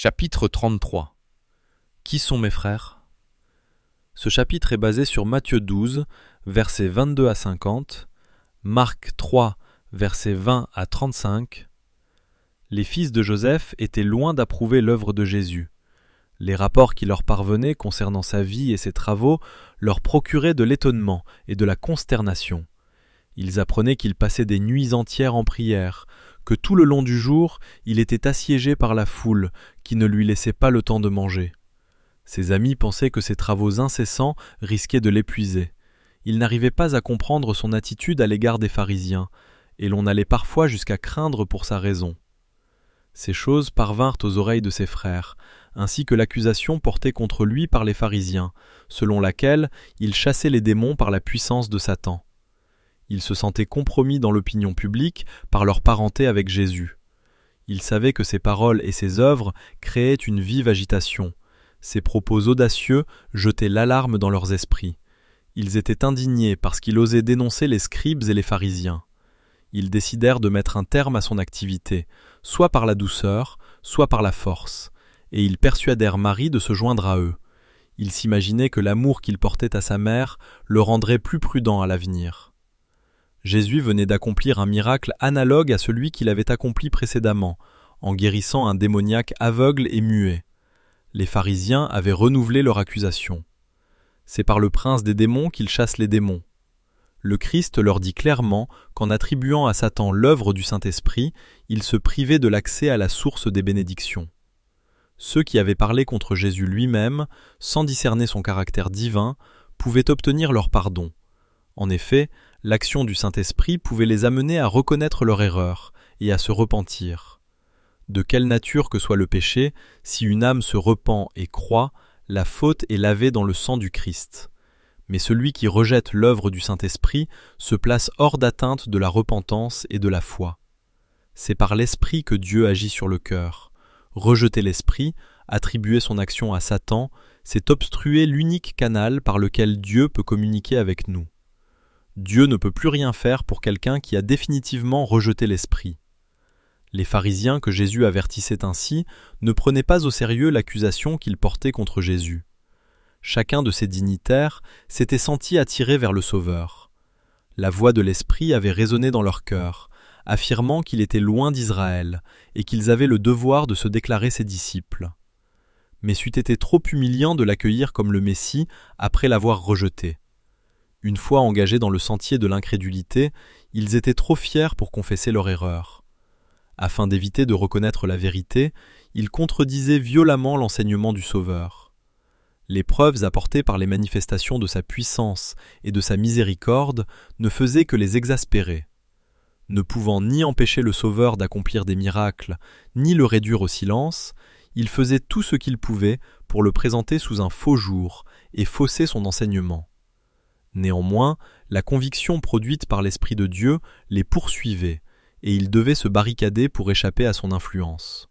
Chapitre 33. Qui sont mes frères? Ce chapitre est basé sur Matthieu 12, versets 22 à 50, Marc 3, versets 20 à 35. Les fils de Joseph étaient loin d'approuver l'œuvre de Jésus. Les rapports qui leur parvenaient concernant sa vie et ses travaux leur procuraient de l'étonnement et de la consternation. Ils apprenaient qu'il passait des nuits entières en prière, que tout le long du jour, il était assiégé par la foule, qui ne lui laissait pas le temps de manger. Ses amis pensaient que ses travaux incessants risquaient de l'épuiser. Ils n'arrivaient pas à comprendre son attitude à l'égard des pharisiens, et l'on allait parfois jusqu'à craindre pour sa raison. Ces choses parvinrent aux oreilles de ses frères, ainsi que l'accusation portée contre lui par les pharisiens, selon laquelle il chassait les démons par la puissance de Satan. Ils se sentaient compromis dans l'opinion publique par leur parenté avec Jésus. Ils savaient que ses paroles et ses œuvres créaient une vive agitation. Ses propos audacieux jetaient l'alarme dans leurs esprits. Ils étaient indignés parce qu'il osait dénoncer les scribes et les pharisiens. Ils décidèrent de mettre un terme à son activité, soit par la douceur, soit par la force, et ils persuadèrent Marie de se joindre à eux. Ils s'imaginaient que l'amour qu'il portait à sa mère le rendrait plus prudent à l'avenir. Jésus venait d'accomplir un miracle analogue à celui qu'il avait accompli précédemment, en guérissant un démoniaque aveugle et muet. Les pharisiens avaient renouvelé leur accusation. C'est par le prince des démons qu'il chasse les démons. Le Christ leur dit clairement qu'en attribuant à Satan l'œuvre du Saint-Esprit, il se privait de l'accès à la source des bénédictions. Ceux qui avaient parlé contre Jésus lui-même, sans discerner son caractère divin, pouvaient obtenir leur pardon. En effet, l'action du Saint-Esprit pouvait les amener à reconnaître leur erreur et à se repentir. De quelle nature que soit le péché, si une âme se repent et croit, la faute est lavée dans le sang du Christ. Mais celui qui rejette l'œuvre du Saint-Esprit se place hors d'atteinte de la repentance et de la foi. C'est par l'Esprit que Dieu agit sur le cœur. Rejeter l'Esprit, attribuer son action à Satan, c'est obstruer l'unique canal par lequel Dieu peut communiquer avec nous. Dieu ne peut plus rien faire pour quelqu'un qui a définitivement rejeté l'Esprit. Les pharisiens que Jésus avertissait ainsi ne prenaient pas au sérieux l'accusation qu'ils portaient contre Jésus. Chacun de ces dignitaires s'était senti attiré vers le Sauveur. La voix de l'Esprit avait résonné dans leur cœur, affirmant qu'il était loin d'Israël et qu'ils avaient le devoir de se déclarer ses disciples. Mais c'eût été trop humiliant de l'accueillir comme le Messie après l'avoir rejeté. Une fois engagés dans le sentier de l'incrédulité, ils étaient trop fiers pour confesser leur erreur. Afin d'éviter de reconnaître la vérité, ils contredisaient violemment l'enseignement du Sauveur. Les preuves apportées par les manifestations de sa puissance et de sa miséricorde ne faisaient que les exaspérer. Ne pouvant ni empêcher le Sauveur d'accomplir des miracles, ni le réduire au silence, ils faisaient tout ce qu'ils pouvaient pour le présenter sous un faux jour et fausser son enseignement. Néanmoins, la conviction produite par l'Esprit de Dieu les poursuivait, et ils devaient se barricader pour échapper à son influence.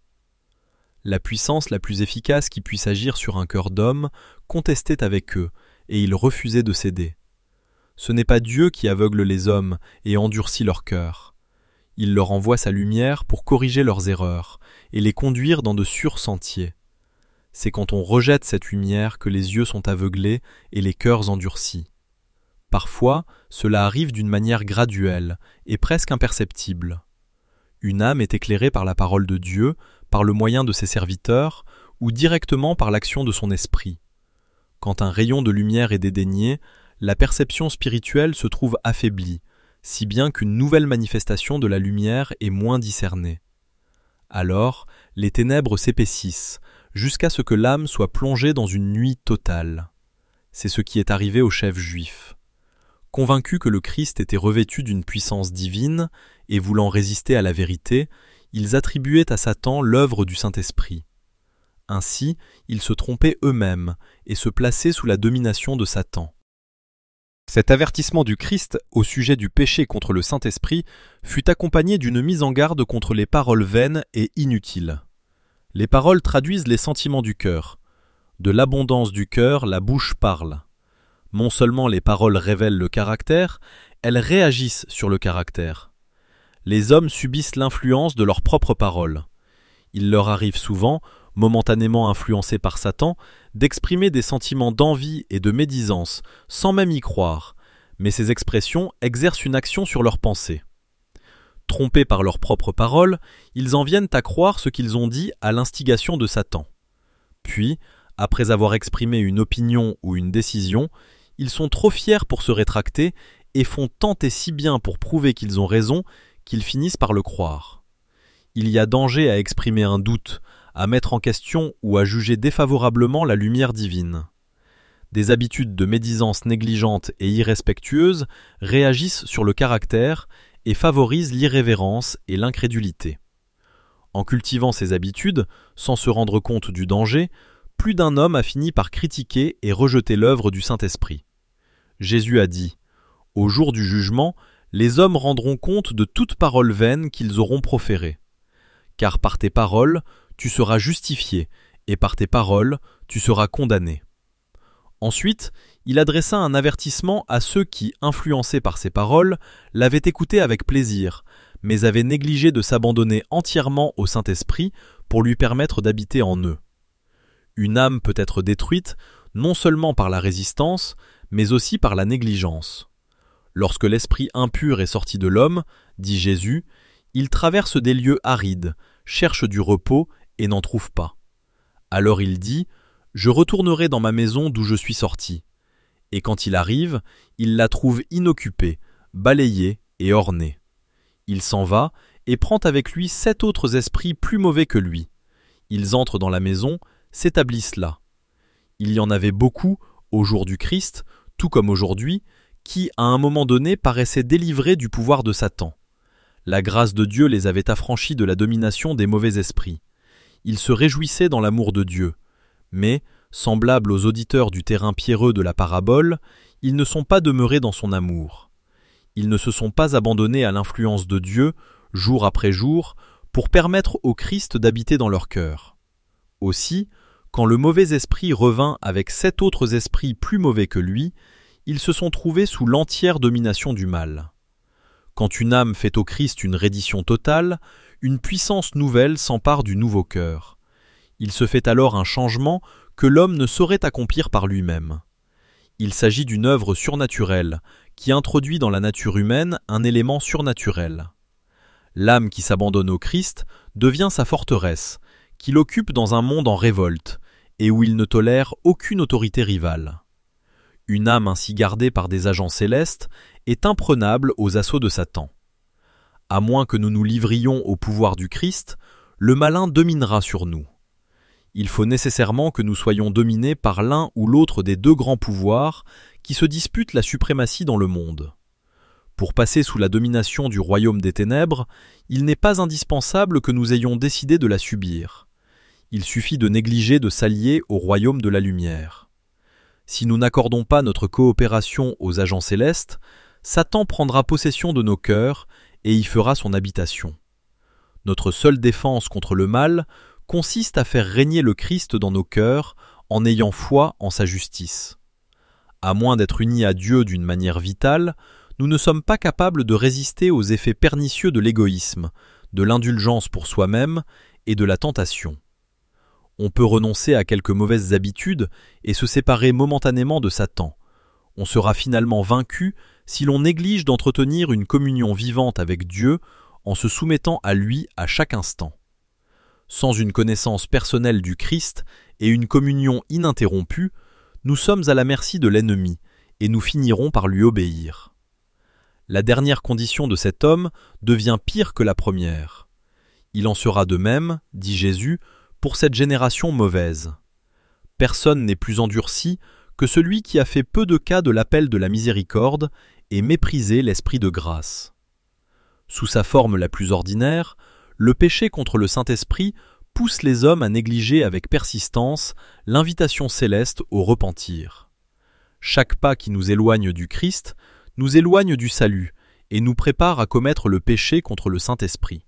La puissance la plus efficace qui puisse agir sur un cœur d'homme contestait avec eux, et ils refusaient de céder. Ce n'est pas Dieu qui aveugle les hommes et endurcit leur cœur. Il leur envoie sa lumière pour corriger leurs erreurs et les conduire dans de sûrs sentiers. C'est quand on rejette cette lumière que les yeux sont aveuglés et les cœurs endurcis. Parfois, cela arrive d'une manière graduelle et presque imperceptible. Une âme est éclairée par la parole de Dieu, par le moyen de ses serviteurs, ou directement par l'action de son esprit. Quand un rayon de lumière est dédaigné, la perception spirituelle se trouve affaiblie, si bien qu'une nouvelle manifestation de la lumière est moins discernée. Alors, les ténèbres s'épaississent, jusqu'à ce que l'âme soit plongée dans une nuit totale. C'est ce qui est arrivé aux chefs juifs. Convaincus que le Christ était revêtu d'une puissance divine et voulant résister à la vérité, ils attribuaient à Satan l'œuvre du Saint-Esprit. Ainsi, ils se trompaient eux-mêmes et se plaçaient sous la domination de Satan. Cet avertissement du Christ au sujet du péché contre le Saint-Esprit fut accompagné d'une mise en garde contre les paroles vaines et inutiles. Les paroles traduisent les sentiments du cœur. De l'abondance du cœur, la bouche parle. Non seulement les paroles révèlent le caractère, elles réagissent sur le caractère. Les hommes subissent l'influence de leurs propres paroles. Il leur arrive souvent, momentanément influencés par Satan, d'exprimer des sentiments d'envie et de médisance, sans même y croire, mais ces expressions exercent une action sur leurs pensées. Trompés par leurs propres paroles, ils en viennent à croire ce qu'ils ont dit à l'instigation de Satan. Puis, après avoir exprimé une opinion ou une décision, ils sont trop fiers pour se rétracter et font tant et si bien pour prouver qu'ils ont raison qu'ils finissent par le croire. Il y a danger à exprimer un doute, à mettre en question ou à juger défavorablement la lumière divine. Des habitudes de médisance négligentes et irrespectueuses réagissent sur le caractère et favorisent l'irrévérence et l'incrédulité. En cultivant ces habitudes, sans se rendre compte du danger, plus d'un homme a fini par critiquer et rejeter l'œuvre du Saint-Esprit. Jésus a dit « Au jour du jugement, les hommes rendront compte de toute parole vaine qu'ils auront proférée. Car par tes paroles, tu seras justifié, et par tes paroles, tu seras condamné. » Ensuite, il adressa un avertissement à ceux qui, influencés par ses paroles, l'avaient écouté avec plaisir, mais avaient négligé de s'abandonner entièrement au Saint-Esprit pour lui permettre d'habiter en eux. Une âme peut être détruite non seulement par la résistance, mais aussi par la négligence. Lorsque l'esprit impur est sorti de l'homme, dit Jésus, il traverse des lieux arides, cherche du repos et n'en trouve pas. Alors il dit « Je retournerai dans ma maison d'où je suis sorti. » Et quand il arrive, il la trouve inoccupée, balayée et ornée. Il s'en va et prend avec lui 7 autres esprits plus mauvais que lui. Ils entrent dans la maison, s'établissent là. Il y en avait beaucoup, au jour du Christ, tout comme aujourd'hui, qui, à un moment donné, paraissaient délivrés du pouvoir de Satan. La grâce de Dieu les avait affranchis de la domination des mauvais esprits. Ils se réjouissaient dans l'amour de Dieu. Mais, semblables aux auditeurs du terrain pierreux de la parabole, ils ne sont pas demeurés dans son amour. Ils ne se sont pas abandonnés à l'influence de Dieu, jour après jour, pour permettre au Christ d'habiter dans leur cœur. Aussi, quand le mauvais esprit revint avec 7 autres esprits plus mauvais que lui, ils se sont trouvés sous l'entière domination du mal. Quand une âme fait au Christ une reddition totale, une puissance nouvelle s'empare du nouveau cœur. Il se fait alors un changement que l'homme ne saurait accomplir par lui-même. Il s'agit d'une œuvre surnaturelle qui introduit dans la nature humaine un élément surnaturel. L'âme qui s'abandonne au Christ devient sa forteresse, qu'il occupe dans un monde en révolte et où il ne tolère aucune autorité rivale. Une âme ainsi gardée par des agents célestes est imprenable aux assauts de Satan. À moins que nous nous livrions au pouvoir du Christ, le malin dominera sur nous. Il faut nécessairement que nous soyons dominés par l'un ou l'autre des 2 grands pouvoirs qui se disputent la suprématie dans le monde. Pour passer sous la domination du royaume des ténèbres, il n'est pas indispensable que nous ayons décidé de la subir. Il suffit de négliger de s'allier au royaume de la lumière. Si nous n'accordons pas notre coopération aux agents célestes, Satan prendra possession de nos cœurs et y fera son habitation. Notre seule défense contre le mal consiste à faire régner le Christ dans nos cœurs en ayant foi en sa justice. À moins d'être unis à Dieu d'une manière vitale, nous ne sommes pas capables de résister aux effets pernicieux de l'égoïsme, de l'indulgence pour soi-même et de la tentation. On peut renoncer à quelques mauvaises habitudes et se séparer momentanément de Satan. On sera finalement vaincu si l'on néglige d'entretenir une communion vivante avec Dieu en se soumettant à lui à chaque instant. Sans une connaissance personnelle du Christ et une communion ininterrompue, nous sommes à la merci de l'ennemi et nous finirons par lui obéir. La dernière condition de cet homme devient pire que la première. Il en sera de même, dit Jésus, pour cette génération mauvaise. Personne n'est plus endurci que celui qui a fait peu de cas de l'appel de la miséricorde et méprisé l'esprit de grâce. Sous sa forme la plus ordinaire, le péché contre le Saint-Esprit pousse les hommes à négliger avec persistance l'invitation céleste au repentir. Chaque pas qui nous éloigne du Christ nous éloigne du salut et nous prépare à commettre le péché contre le Saint-Esprit.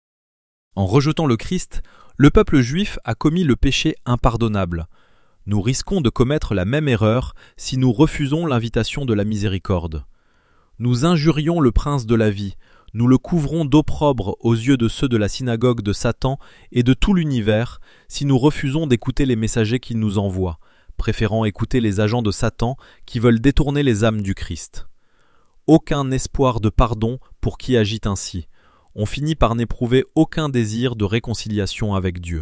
En rejetant le Christ, le peuple juif a commis le péché impardonnable. Nous risquons de commettre la même erreur si nous refusons l'invitation de la miséricorde. Nous injurions le prince de la vie, nous le couvrons d'opprobre aux yeux de ceux de la synagogue de Satan et de tout l'univers si nous refusons d'écouter les messagers qu'il nous envoie, préférant écouter les agents de Satan qui veulent détourner les âmes du Christ. Aucun espoir de pardon pour qui agit ainsi. On finit par n'éprouver aucun désir de réconciliation avec Dieu.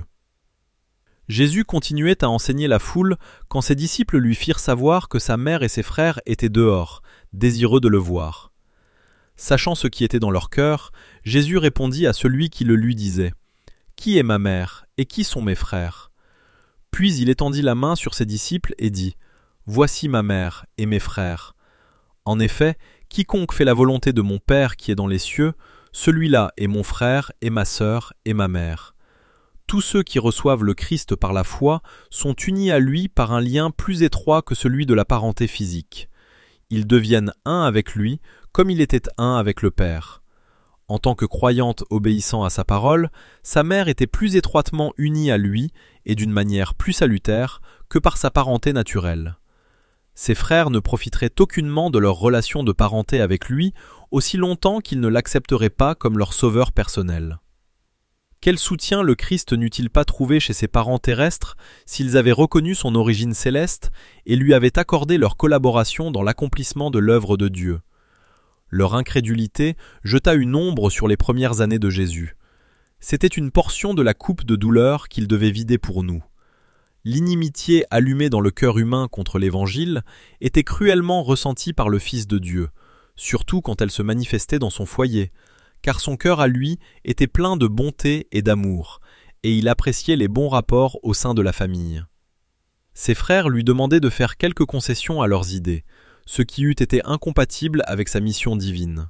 Jésus continuait à enseigner la foule quand ses disciples lui firent savoir que sa mère et ses frères étaient dehors, désireux de le voir. Sachant ce qui était dans leur cœur, Jésus répondit à celui qui le lui disait « Qui est ma mère et qui sont mes frères ?» Puis il étendit la main sur ses disciples et dit « Voici ma mère et mes frères. En effet, quiconque fait la volonté de mon Père qui est dans les cieux, celui-là est mon frère et ma sœur et ma mère. Tous ceux qui reçoivent le Christ par la foi sont unis à lui par un lien plus étroit que celui de la parenté physique. Ils deviennent un avec lui, comme il était un avec le Père. En tant que croyante obéissant à sa parole, sa mère était plus étroitement unie à lui et d'une manière plus salutaire que par sa parenté naturelle. Ses frères ne profiteraient aucunement de leur relation de parenté avec lui aussi longtemps qu'ils ne l'accepteraient pas comme leur sauveur personnel. Quel soutien le Christ n'eût-il pas trouvé chez ses parents terrestres s'ils avaient reconnu son origine céleste et lui avaient accordé leur collaboration dans l'accomplissement de l'œuvre de Dieu. Leur incrédulité jeta une ombre sur les premières années de Jésus. C'était une portion de la coupe de douleur qu'il devait vider pour nous. L'inimitié allumée dans le cœur humain contre l'Évangile était cruellement ressentie par le Fils de Dieu, surtout quand elle se manifestait dans son foyer, car son cœur à lui était plein de bonté et d'amour, et il appréciait les bons rapports au sein de la famille. Ses frères lui demandaient de faire quelques concessions à leurs idées, ce qui eût été incompatible avec sa mission divine.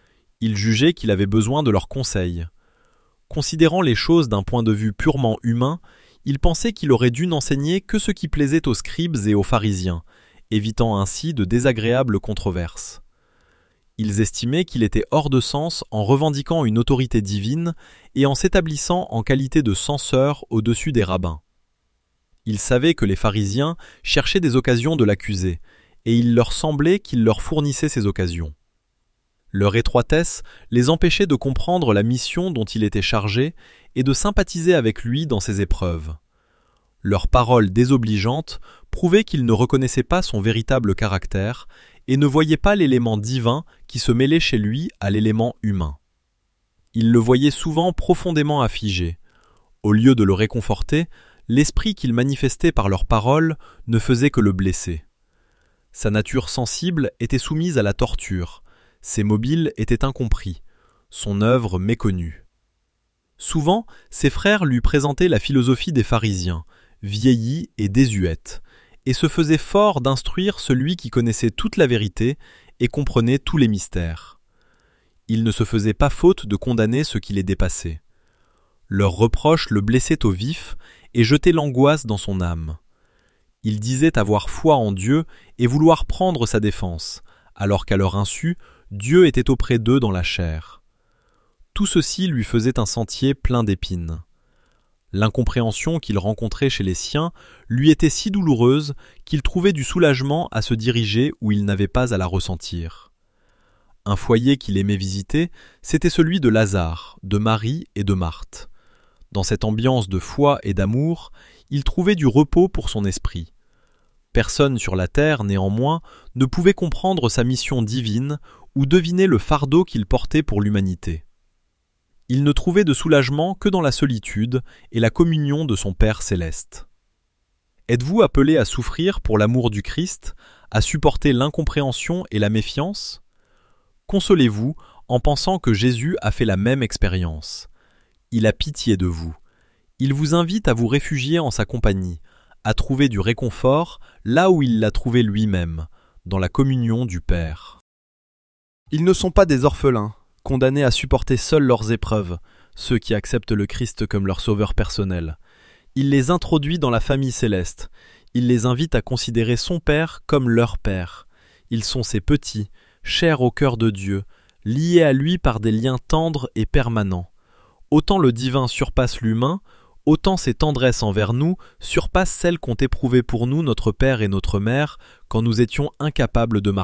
Il jugeait qu'il avait besoin de leurs conseils. Considérant les choses d'un point de vue purement humain, il pensait qu'il aurait dû n'enseigner que ce qui plaisait aux scribes et aux pharisiens, évitant ainsi de désagréables controverses. Ils estimaient qu'il était hors de sens en revendiquant une autorité divine et en s'établissant en qualité de censeur au-dessus des rabbins. Ils savaient que les pharisiens cherchaient des occasions de l'accuser, et il leur semblait qu'il leur fournissait ces occasions. Leur étroitesse les empêchait de comprendre la mission dont il était chargé et de sympathiser avec lui dans ses épreuves. Leurs paroles désobligeantes prouvaient qu'ils ne reconnaissaient pas son véritable caractère et ne voyaient pas l'élément divin qui se mêlait chez lui à l'élément humain. Ils le voyaient souvent profondément affligé. Au lieu de le réconforter, l'esprit qu'ils manifestaient par leurs paroles ne faisait que le blesser. Sa nature sensible était soumise à la torture, ses mobiles étaient incompris, son œuvre méconnue. Souvent, ses frères lui présentaient la philosophie des pharisiens, vieillie et désuète, et se faisaient fort d'instruire celui qui connaissait toute la vérité et comprenait tous les mystères. Il ne se faisait pas faute de condamner ce qui les dépassait. Leurs reproches le blessaient au vif et jetaient l'angoisse dans son âme. Il disait avoir foi en Dieu et vouloir prendre sa défense, alors qu'à leur insu, Dieu était auprès d'eux dans la chair. Tout ceci lui faisait un sentier plein d'épines. L'incompréhension qu'il rencontrait chez les siens lui était si douloureuse qu'il trouvait du soulagement à se diriger où il n'avait pas à la ressentir. Un foyer qu'il aimait visiter, c'était celui de Lazare, de Marie et de Marthe. Dans cette ambiance de foi et d'amour, il trouvait du repos pour son esprit. Personne sur la terre, néanmoins, ne pouvait comprendre sa mission divine ou deviner le fardeau qu'il portait pour l'humanité. Il ne trouvait de soulagement que dans la solitude et la communion de son Père céleste. Êtes-vous appelé à souffrir pour l'amour du Christ, à supporter l'incompréhension et la méfiance ? Consolez-vous en pensant que Jésus a fait la même expérience. Il a pitié de vous. Il vous invite à vous réfugier en sa compagnie, à trouver du réconfort là où il l'a trouvé lui-même, dans la communion du Père. Ils ne sont pas des orphelins, condamnés à supporter seuls leurs épreuves, ceux qui acceptent le Christ comme leur sauveur personnel. Il les introduit dans la famille céleste. Il les invite à considérer son Père comme leur Père. Ils sont ses petits, chers au cœur de Dieu, liés à lui par des liens tendres et permanents. Autant le divin surpasse l'humain, autant ses tendresses envers nous surpassent celles qu'ont éprouvées pour nous notre Père et notre Mère quand nous étions incapables de marcher.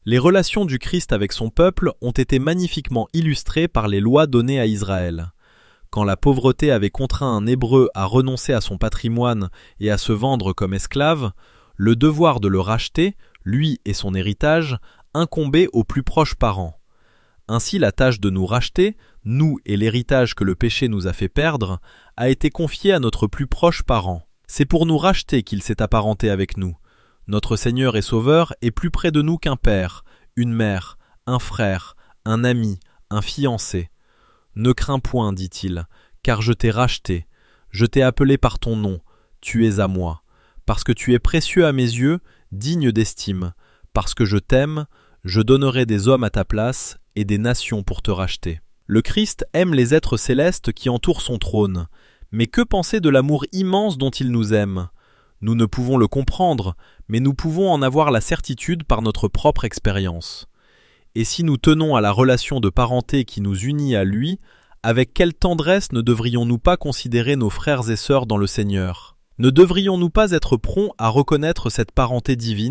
Les relations du Christ avec son peuple ont été magnifiquement illustrées par les lois données à Israël. Quand la pauvreté avait contraint un Hébreu à renoncer à son patrimoine et à se vendre comme esclave, le devoir de le racheter, lui et son héritage, incombait aux plus proches parents. Ainsi la tâche de nous racheter, nous et l'héritage que le péché nous a fait perdre, a été confiée à notre plus proche parent. C'est pour nous racheter qu'il s'est apparenté avec nous. Notre Seigneur et Sauveur est plus près de nous qu'un père, une mère, un frère, un ami, un fiancé. Ne crains point, dit-il, car je t'ai racheté, je t'ai appelé par ton nom, tu es à moi. Parce que tu es précieux à mes yeux, digne d'estime, parce que je t'aime, je donnerai des hommes à ta place et des nations pour te racheter. Le Christ aime les êtres célestes qui entourent son trône, mais que penser de l'amour immense dont il nous aime ? Nous ne pouvons le comprendre, mais nous pouvons en avoir la certitude par notre propre expérience. Et si nous tenons à la relation de parenté qui nous unit à lui, avec quelle tendresse ne devrions-nous pas considérer nos frères et sœurs dans le Seigneur ? Ne devrions-nous pas être prompts à reconnaître cette parenté divine ?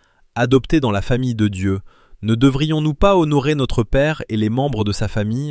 Adoptés dans la famille de Dieu, ne devrions-nous pas honorer notre Père et les membres de sa famille ?